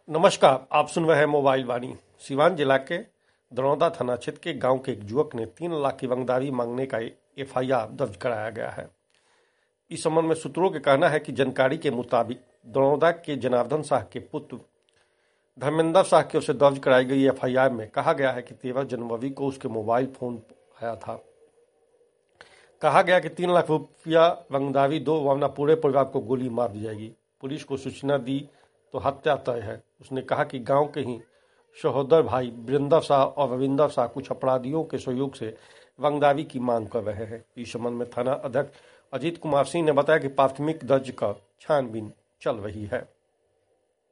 नमस्कार, आप सुन रहे हैं मोबाइल वाणी। सिवान जिला के दरौदा थाना क्षेत्र के गांव के एक युवक ने 3 लाख की रंगदारी मांगने का एफआईआर दर्ज कराया गया है। इस संबंध में सूत्रों का कहना है कि जानकारी के मुताबिक दरौदा के जनार्दन शाह के पुत्र धर्मेंद्र शाह की ओर से दर्ज कराई गई एफआईआर में कहा गया है कि 13 जनवरी को उसके मोबाइल फोन आया था। कहा गया कि 3 लाख रुपया रंगदारी दो वरना पूरे परिवार को गोली मार दी जाएगी। पुलिस को सूचना दी तो हत्या तय है। उसने कहा कि गांव के ही सहोदर भाई वीरेंद्र शाह और रविंदर शाह कुछ अपराधियों के सहयोग से रंगदारी की मांग कर रहे हैं। इस संबंध में थाना अध्यक्ष अजीत कुमार सिंह ने बताया कि प्राथमिक दर्ज कर छानबीन चल रही है।